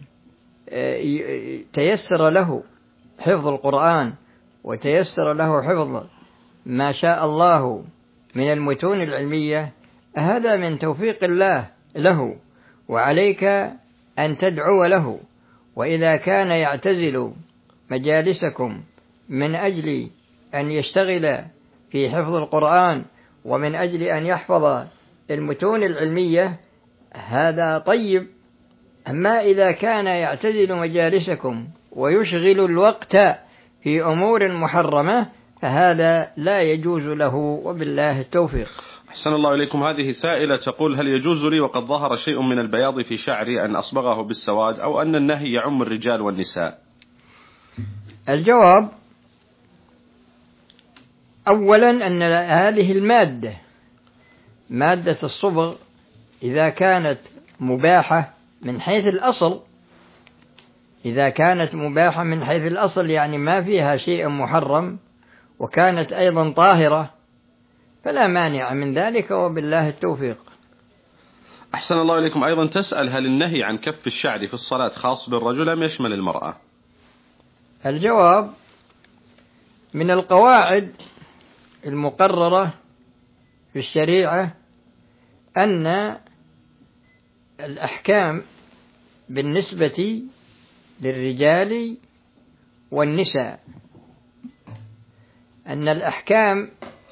Speaker 3: تيسر له حفظ القرآن وتيسر له حفظ ما شاء الله من المتون العلمية، هذا من توفيق الله له، وعليك أن تدعو له. وإذا كان يعتزل مجالسكم من أجل أن يشتغل في حفظ القرآن ومن أجل أن يحفظ المتون العلمية هذا طيب. أما إذا كان يعتزل مجالسكم ويشغل الوقت في أمور محرمة فهذا لا يجوز له، وبالله التوفيق.
Speaker 2: أحسن الله إليكم. هذه سائلة تقول: هل يجوز لي وقد ظهر شيء من البياض في شعري أن أصبغه بالسواد، أو أن النهي يعم الرجال والنساء؟
Speaker 3: الجواب: أولا أن هذه مادة الصبغ إذا كانت مباحة من حيث الأصل، يعني ما فيها شيء محرم، وكانت أيضا طاهرة، فلا مانع من ذلك، وبالله التوفيق.
Speaker 2: أحسن الله إليكم. أيضا تسأل: هل النهي عن كف الشعر في الصلاة خاص بالرجل أم يشمل المرأة؟
Speaker 3: الجواب: من القواعد المقررة في الشريعة أن الأحكام بالنسبة للرجال والنساء، أن الأحكام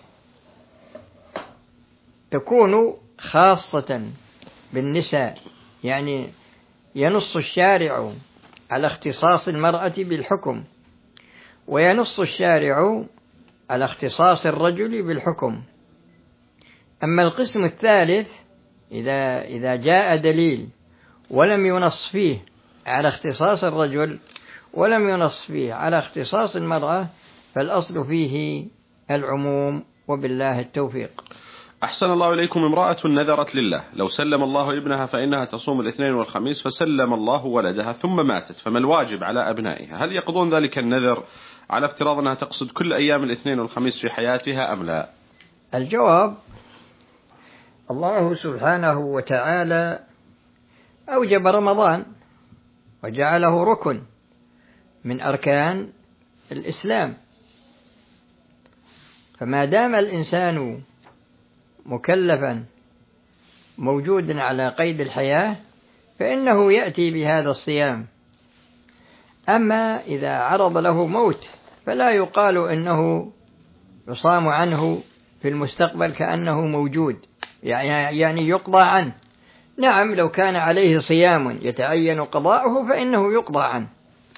Speaker 3: تكون خاصة بالنساء، يعني ينص الشارع على اختصاص المرأة بالحكم، وينص الشارع على اختصاص الرجل بالحكم. أما القسم الثالث إذا جاء دليل ولم ينص فيه على اختصاص الرجل ولم ينص فيه على اختصاص المرأة فالأصل فيه العموم، وبالله التوفيق.
Speaker 2: أحسن الله إليكم. امرأة نذرت لله لو سلم الله ابنها فإنها تصوم الاثنين والخميس، فسلم الله ولدها ثم ماتت، فما الواجب على أبنائها؟ هل يقضون ذلك النذر على افتراض أنها تقصد كل أيام الاثنين والخميس في حياتها أم لا؟
Speaker 3: الجواب: الله سبحانه وتعالى أوجب رمضان وجعله ركن من أركان الإسلام، فما دام الإنسان مكلفا موجودا على قيد الحياة فإنه يأتي بهذا الصيام. أما إذا عرض له موت فلا يقال إنه يصام عنه في المستقبل كأنه موجود، يعني يقضى عنه. نعم، لو كان عليه صيام يتعين قضاؤه فإنه يقضى عنه،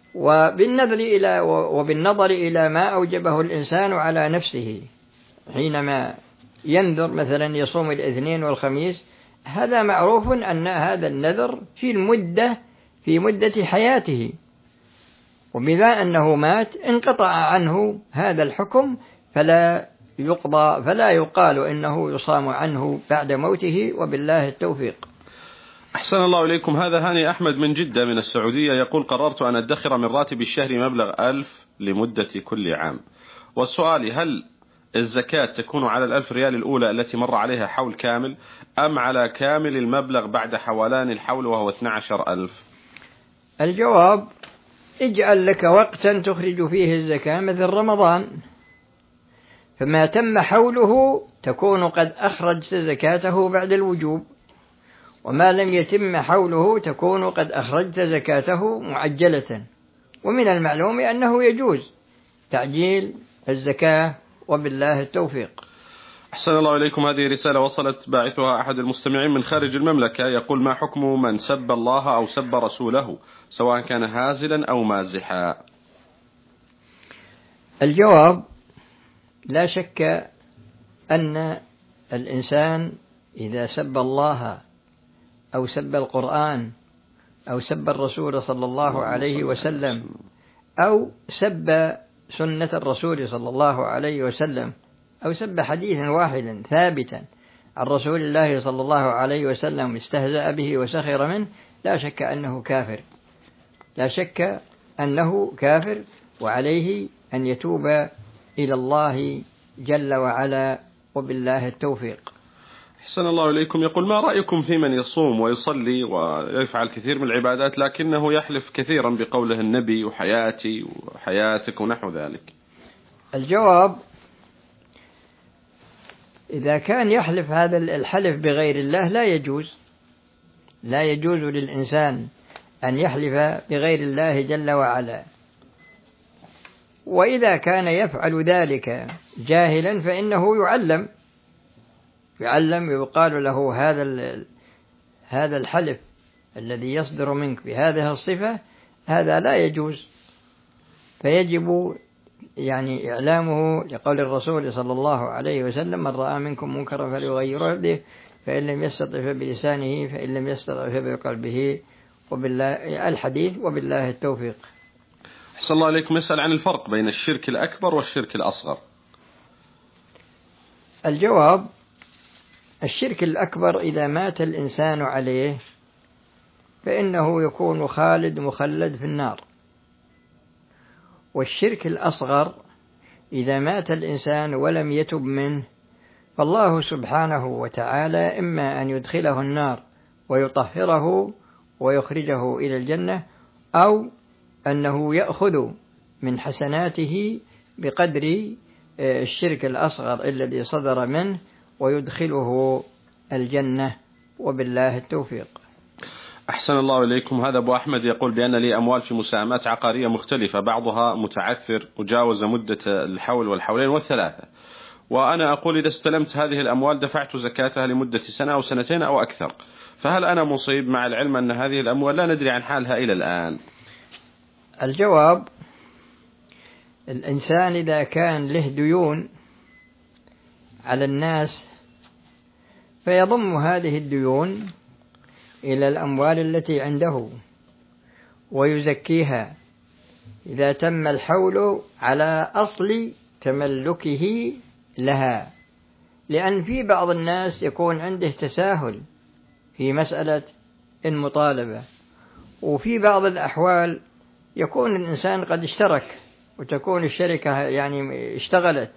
Speaker 3: وبالنظر إلى ما أوجبه الإنسان على نفسه حينما ينذر مثلا يصوم الاثنين والخميس، هذا معروف أن هذا النذر في مدة حياته، وبذا أنه مات انقطع عنه هذا الحكم، فلا يقال إنه يصام عنه بعد موته، وبالله التوفيق.
Speaker 2: أحسن الله إليكم. هذا هاني أحمد من جدة من السعودية يقول: قررت أن أدخر من راتبي الشهري مبلغ 1000 لمدة كل عام، والسؤال: هل الزكاة تكون على 1000 ريال الأولى التي مر عليها حول كامل، أم على كامل المبلغ بعد حولان الحول وهو 12,000؟
Speaker 3: الجواب: اجعل لك وقتا تخرج فيه الزكاة مثل رمضان، فما تم حوله تكون قد أخرجت زكاته بعد الوجوب، وما لم يتم حوله تكون قد أخرجت زكاته معجلة. ومن المعلوم أنه يجوز تعجيل الزكاة، وبالله التوفيق.
Speaker 2: أحسن الله إليكم. هذه رسالة وصلت باعثها أحد المستمعين من خارج المملكة، يقول: ما حكم من سب الله أو سب رسوله سواء كان هازلا أو مازحا؟
Speaker 3: الجواب: لا شك أن الإنسان إذا سب الله أو سب القرآن أو سب الرسول صلى الله عليه وسلم أو سب سنة الرسول صلى الله عليه وسلم أو سب حديثا واحدا ثابتا عن رسول الله صلى الله عليه وسلم استهزأ به وسخر منه، لا شك أنه كافر، لا شك أنه كافر، وعليه أن يتوب إلى الله جل وعلا، وبالله التوفيق.
Speaker 2: أحسن الله إليكم. يقول: ما رأيكم في من يصوم ويصلي ويفعل كثير من العبادات لكنه يحلف كثيرا بقوله النبي وحياتي وحياتك ونحو ذلك؟
Speaker 3: الجواب: إذا كان يحلف هذا الحلف بغير الله لا يجوز للإنسان أن يحلف بغير الله جل وعلا. وإذا كان يفعل ذلك جاهلا فإنه يعلم ويقال له هذا الحلف الذي يصدر منك بهذه الصفة هذا لا يجوز، فيجب إعلامه لقول الرسول صلى الله عليه وسلم: من رأى منكم منكرا فليغيره بيده، فإن لم يستطع فبلسانه، فإن لم يستطع فبقلبه، وبالله الحديث، وبالله التوفيق.
Speaker 2: أحسن الله عليكم. يسأل عن الفرق بين الشرك الأكبر والشرك الأصغر.
Speaker 3: الجواب: الشرك الأكبر إذا مات الإنسان عليه فإنه يكون مخلد في النار، والشرك الأصغر إذا مات الإنسان ولم يتب منه فالله سبحانه وتعالى إما أن يدخله النار ويطهره ويخرجه إلى الجنة، أو أنه يأخذ من حسناته بقدر الشرك الأصغر الذي صدر منه ويدخله الجنة، وبالله التوفيق.
Speaker 2: أحسن الله إليكم. هذا أبو أحمد يقول بأن لي أموال في مساهمات عقارية مختلفة، بعضها متعثر وجاوز مدة الحول والحولين والثلاثة، وأنا أقول إذا استلمت هذه الأموال دفعت زكاتها لمدة سنة أو سنتين أو أكثر، فهل أنا مصيب مع العلم أن هذه الأموال لا ندري عن حالها إلى الآن؟
Speaker 3: الجواب: الإنسان إذا كان له ديون على الناس فيضم هذه الديون إلى الأموال التي عنده ويزكيها إذا تم الحول على أصل تملكه لها، لأن في بعض الناس يكون عنده تساهل في مسألة المطالبة، وفي بعض الأحوال يكون الإنسان قد اشترك وتكون الشركة اشتغلت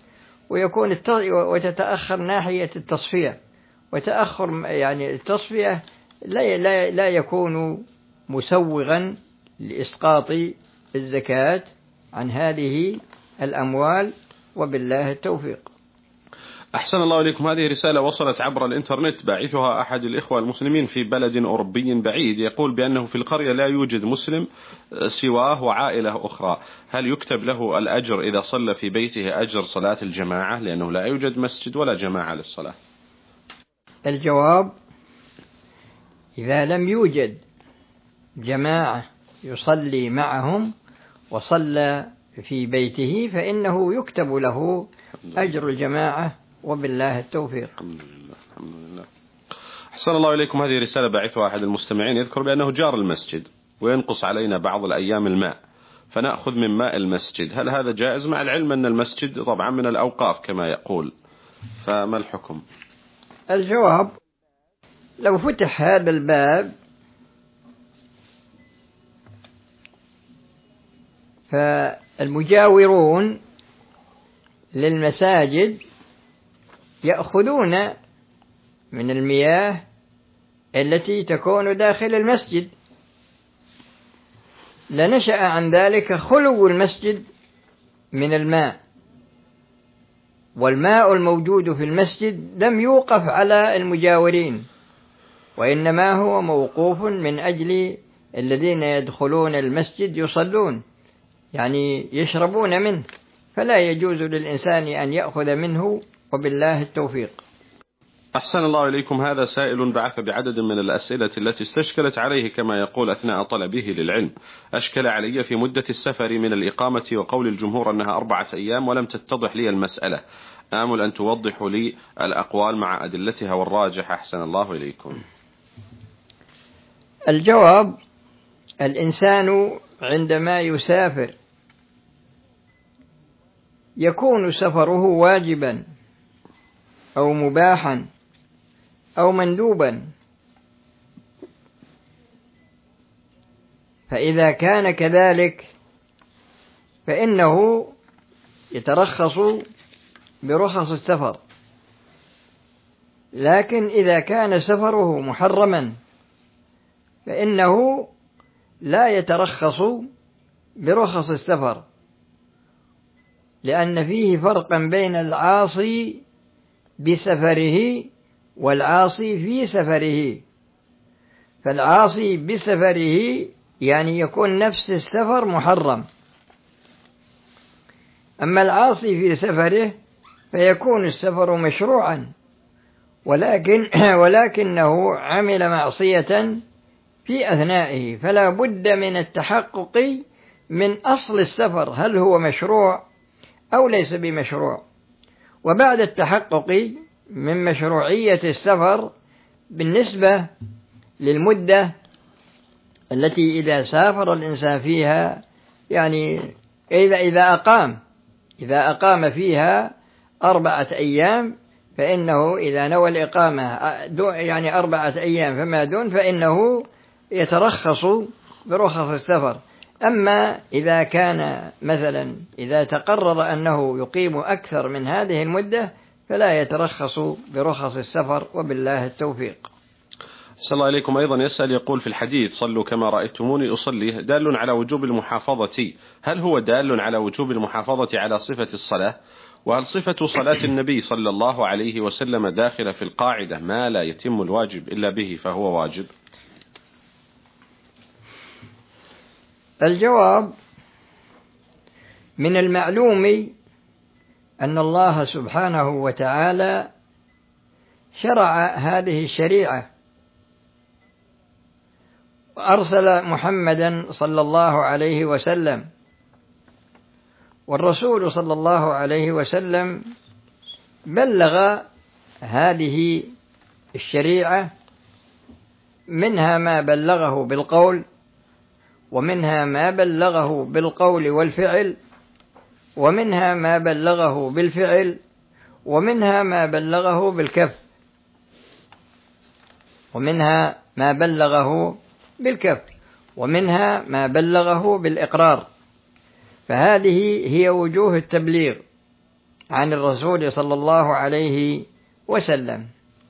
Speaker 3: وتتأخر ناحية التصفية، وتأخر التصفية لا يكون مسوغا لإسقاط الزكاة عن هذه الأموال، وبالله التوفيق.
Speaker 2: أحسن الله إليكم. هذه رسالة وصلت عبر الإنترنت، باعثها أحد الإخوة المسلمين في بلد أوروبي بعيد، يقول بأنه في القرية لا يوجد مسلم سواه وعائلة أخرى، هل يكتب له الأجر إذا صلى في بيته أجر صلاة الجماعة، لأنه لا يوجد مسجد ولا جماعة للصلاة؟
Speaker 3: الجواب: إذا لم يوجد جماعة يصلي معهم وصلى في بيته فإنه يكتب له أجر الجماعة، وبالله التوفيق.
Speaker 2: الحمد لله. الحمد لله. أحسن الله إليكم. هذه رسالة بعثها أحد المستمعين يذكر بأنه جار المسجد وينقص علينا بعض الأيام الماء، فنأخذ من ماء المسجد، هل هذا جائز؟ مع العلم أن المسجد طبعا من الأوقاف كما يقول، فما الحكم؟
Speaker 3: الجواب: لو فتح هذا الباب فالمجاورون للمساجد يأخذون من المياه التي تكون داخل المسجد، لنشأ عن ذلك خلو المسجد من الماء، والماء الموجود في المسجد لم يوقف على المجاورين، وإنما هو موقوف من أجل الذين يدخلون المسجد يصلون، يعني يشربون منه، فلا يجوز للإنسان أن يأخذ منه، وبالله التوفيق.
Speaker 2: أحسن الله إليكم. هذا سائل بعث بعدد من الأسئلة التي استشكلت عليه كما يقول أثناء طلبه للعلم. أشكل علي في مدة السفر من الإقامة وقول الجمهور أنها 4 أيام ولم تتضح لي المسألة، آمل أن توضحوا لي الأقوال مع أدلتها والراجح. أحسن الله إليكم.
Speaker 3: الجواب: الإنسان عندما يسافر يكون سفره واجبا أو مباحا أو مندوبا، فإذا كان كذلك فإنه يترخص برخص السفر، لكن إذا كان سفره محرما فإنه لا يترخص برخص السفر، لأن فيه فرقا بين العاصي بسفره والعاصي في سفره. فالعاصي بسفره يعني يكون نفس السفر محرم، أما العاصي في سفره فيكون السفر مشروعا، ولكنه عمل معصية في أثنائه، فلا بد من التحقق من أصل السفر، هل هو مشروع أو ليس بمشروع. وبعد التحقق من مشروعية السفر بالنسبة للمدة التي إذا سافر الإنسان فيها، يعني إذا أقام فيها 4 أيام، فإنه إذا نوى الإقامة يعني 4 أيام فما دون فإنه يترخص برخص السفر. أما إذا كان مثلا إذا تقرر أنه يقيم أكثر من هذه المدة فلا يترخص برخص السفر، وبالله التوفيق.
Speaker 2: صلى الله عليكم. أيضا يسأل يقول: في الحديث صلوا كما رأيتموني أصلي دال على وجوب المحافظة، هل هو دال على وجوب المحافظة على صفة الصلاة؟ وهل صفة صلاة النبي صلى الله عليه وسلم داخلة في القاعدة ما لا يتم الواجب إلا به فهو واجب؟
Speaker 3: الجواب: من المعلوم أن الله سبحانه وتعالى شرع هذه الشريعة وأرسل محمدا صلى الله عليه وسلم، والرسول صلى الله عليه وسلم بلغ هذه الشريعة، منها ما بلغه بالقول، ومنها ما بلغه بالقول والفعل، ومنها ما بلغه بالفعل، ومنها ما بلغه بالكف، ومنها ما بلغه بالكف، ومنها ما بلغه بالإقرار. فهذه هي وجوه التبليغ عن الرسول صلى الله عليه وسلم.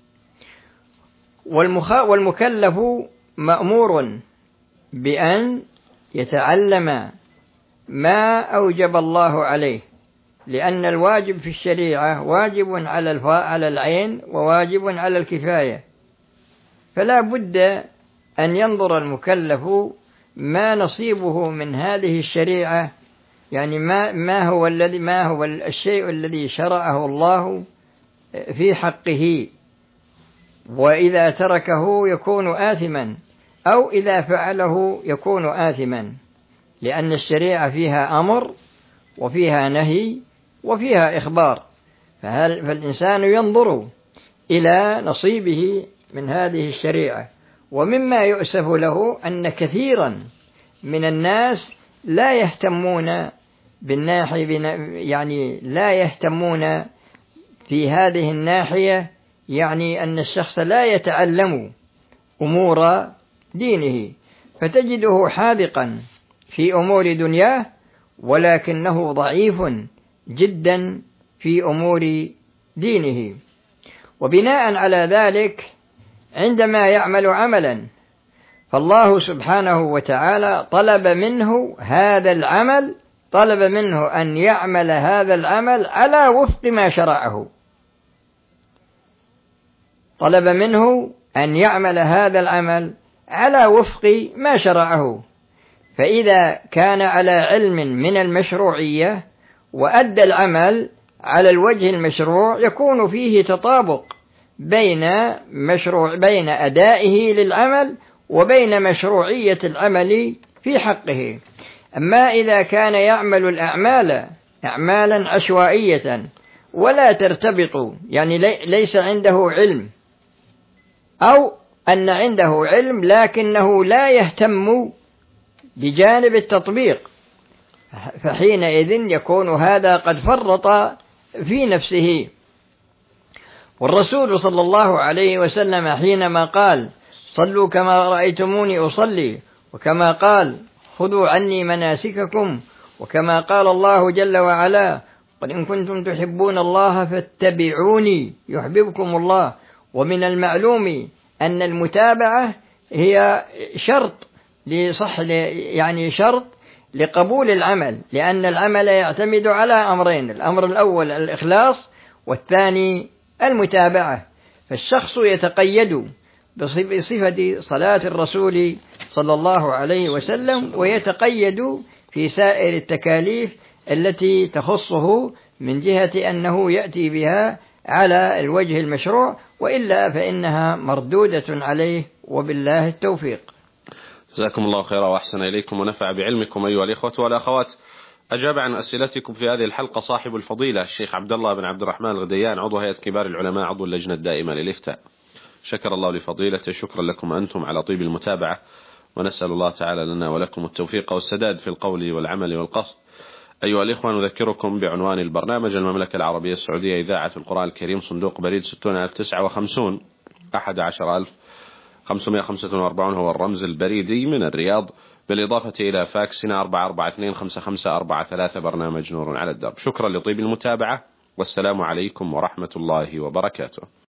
Speaker 3: والمكلف مأمور بأن يتعلم ما أوجب الله عليه، لأن الواجب في الشريعة واجب على العين وواجب على الكفاية، فلا بد أن ينظر المكلف ما نصيبه من هذه الشريعة، يعني ما هو الشيء الذي شرعه الله في حقه، وإذا تركه يكون آثما، أو إذا فعله يكون آثما، لأن الشريعة فيها أمر وفيها نهي وفيها إخبار، فالإنسان ينظر إلى نصيبه من هذه الشريعة. ومما يؤسف له أن كثيرا من الناس لا يهتمون يعني لا يهتمون في هذه الناحية، يعني أن الشخص لا يتعلم أمور دينه، فتجده حاذقا في أمور دنياه ولكنه ضعيف جدا في أمور دينه. وبناء على ذلك عندما يعمل عملا فالله سبحانه وتعالى طلب منه أن يعمل هذا العمل على وفق ما شرعه، طلب منه أن يعمل هذا العمل على وفق ما شرعه. فإذا كان على علم من المشروعية وأدى العمل على الوجه المشروع يكون فيه تطابق بين أدائه للعمل وبين مشروعية العمل في حقه. أما إذا كان يعمل الأعمال أعمالا عشوائية ولا ترتبط، يعني ليس عنده علم، أو أن عنده علم لكنه لا يهتم بجانب التطبيق، فحينئذ يكون هذا قد فرط في نفسه. والرسول صلى الله عليه وسلم حينما قال صلوا كما رأيتموني أصلي، وكما قال خذوا عني مناسككم، وكما قال الله جل وعلا قل إن كنتم تحبون الله فاتبعوني يحببكم الله. ومن المعلوم أن المتابعة هي شرط شرط لقبول العمل، لأن العمل يعتمد على أمرين: الأمر الأول الإخلاص، والثاني المتابعة. فالشخص يتقيد بصفة صلاة الرسول صلى الله عليه وسلم، ويتقيد في سائر التكاليف التي تخصه من جهة أنه يأتي بها على الوجه المشروع، وإلا فإنها مردودة عليه، وبالله التوفيق.
Speaker 2: جزاكم الله خيرا وأحسن إليكم ونفع بعلمكم أيها الإخوة والأخوات. أجاب عن أسئلتكم في هذه الحلقة صاحب الفضيلة الشيخ عبد الله بن عبد الرحمن الغديان، عضو هيئة كبار العلماء، عضو اللجنة الدائمة للإفتاء. شكر الله لفضيلته، شكرا لكم أنتم على طيب المتابعة، ونسأل الله تعالى لنا ولكم التوفيق والسداد في القول والعمل والقصد. أيها الإخوة، نذكركم بعنوان البرنامج: المملكة العربية السعودية، إذاعة القرآن الكريم، صندوق بريد 60059 11545 هو الرمز البريدي من الرياض، بالإضافة إلى فاكسنا 4425543 برنامج نور على الدرب. شكرا لطيب المتابعة، والسلام عليكم ورحمة الله وبركاته.